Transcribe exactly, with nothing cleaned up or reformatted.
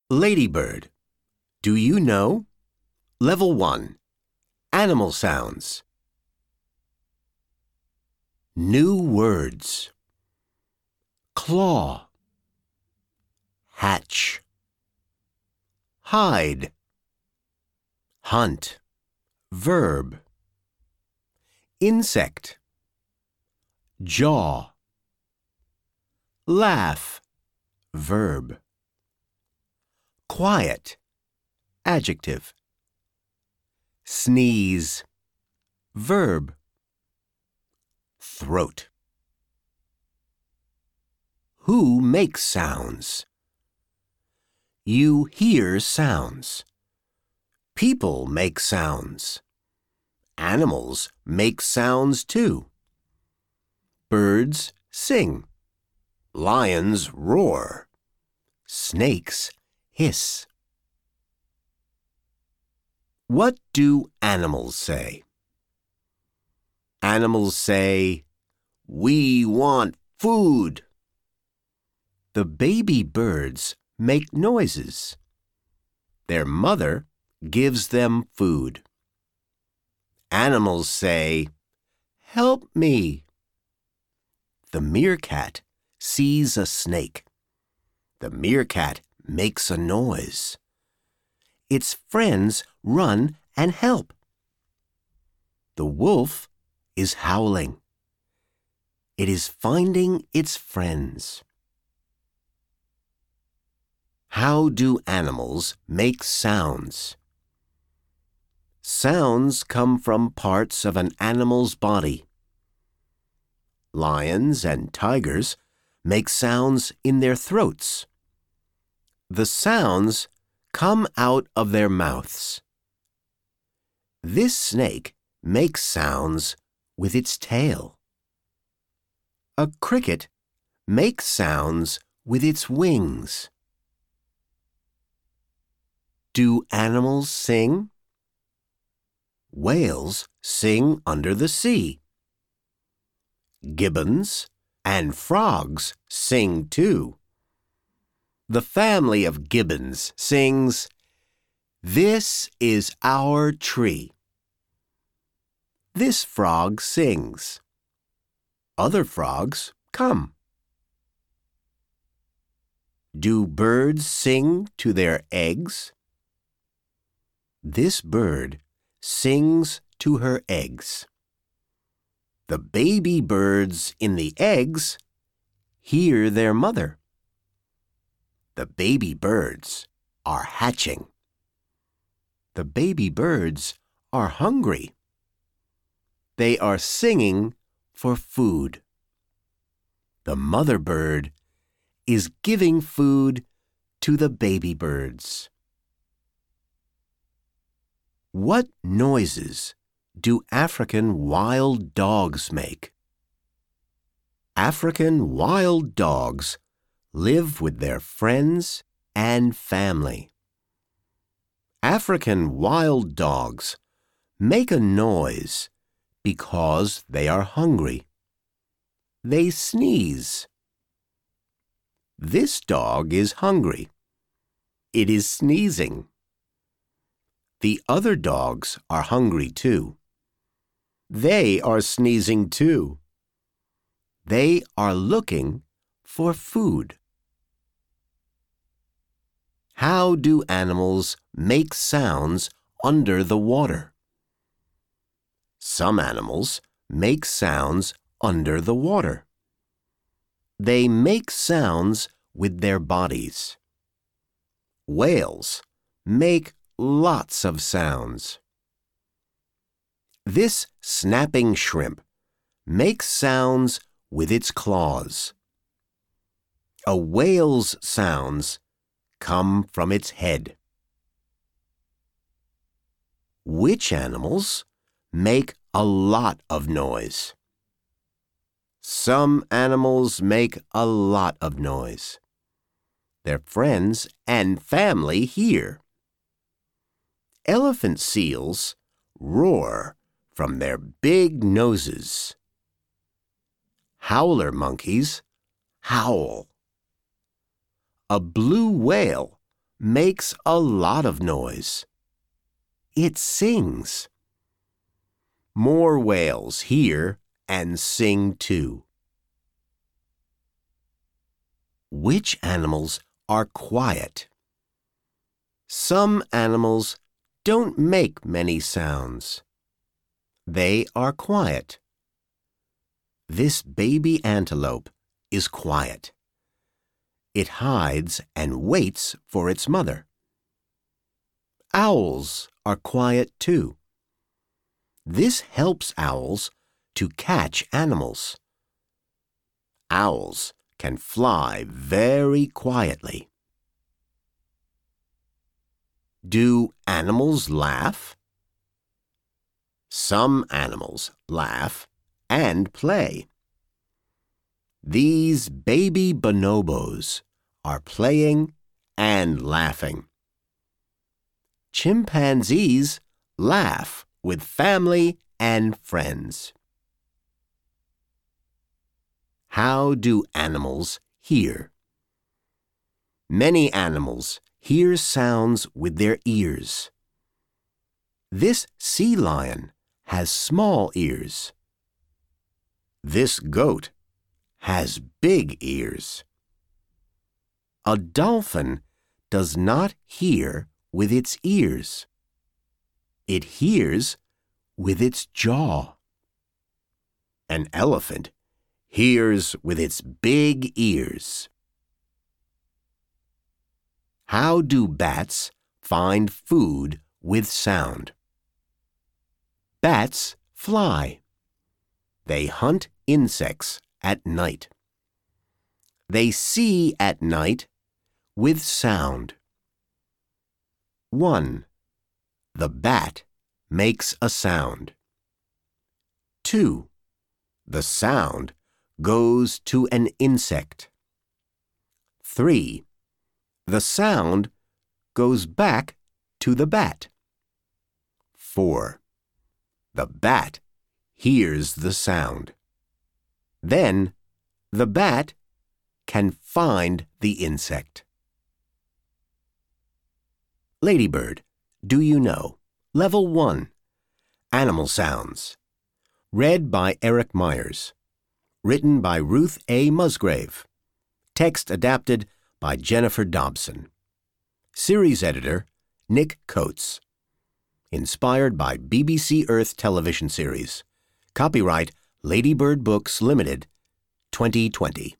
Ladybird. Do you know? Level one. Animal sounds. New words. Claw. Hatch. Hide. Hunt. Verb. Insect. Jaw. Laugh. Verb. Quiet. Adjective. Sneeze. Verb. Throat. Who makes sounds? You hear sounds. People make sounds. Animals make sounds too. Birds sing. Lions roar. Snakes hiss. What do animals say? Animals say, "We want food." The baby birds make noises. Their mother gives them food. Animals say, "Help me." The meerkat sees a snake. The meerkat makes a noise. Its friends run and help. The wolf is howling. It is finding its friends. How do animals make sounds? Sounds come from parts of an animal's body. Lions and tigers make sounds in their throats. The sounds come out of their mouths. This snake makes sounds with its tail. A cricket makes sounds with its wings. Do animals sing? Whales sing under the sea. Gibbons and frogs sing too. The family of gibbons sings, "This is our tree." This frog sings. Other frogs come. Do birds sing to their eggs? This bird sings to her eggs. The baby birds in the eggs hear their mother. The baby birds are hatching. The baby birds are hungry. They are singing for food. The mother bird is giving food to the baby birds. What noises do African wild dogs make? African wild dogs live with their friends and family. African wild dogs make a noise because they are hungry. They sneeze. This dog is hungry. It is sneezing. The other dogs are hungry too. They are sneezing too. They are looking for food. How do animals make sounds under the water? Some animals make sounds under the water. They make sounds with their bodies. Whales make lots of sounds. This snapping shrimp makes sounds with its claws. A whale's sounds come from its head. Which animals make a lot of noise? Some animals make a lot of noise. Their friends and family hear. Elephant seals roar from their big noses. Howler monkeys howl. A blue whale makes a lot of noise. It sings. More whales hear and sing too. Which animals are quiet? Some animals don't make many sounds. They are quiet. This baby antelope is quiet. It hides and waits for its mother. Owls are quiet too. This helps owls to catch animals. Owls can fly very quietly. Do animals laugh? Some animals laugh and play. These baby bonobos are playing and laughing. Chimpanzees laugh with family and friends. How do animals hear? Many animals hear sounds with their ears. This sea lion has small ears. This goat has big ears. A dolphin does not hear with its ears. It hears with its jaw. An elephant hears with its big ears. How do bats find food with sound? Bats fly. They hunt insects at night. They see at night with sound. One. The bat makes a sound. Two. The sound goes to an insect. Three. The sound goes back to the bat. Four. The bat hears the sound. Then the bat can find the insect. Ladybird, do you know? Level one. Animal Sounds. Read by Eric Myers. Written by Ruth A. Musgrave. Text adapted by Jennifer Dobson. Series editor, Nick Coates. Inspired by B B C Earth television series. Copyright Ladybird Books Limited, twenty twenty.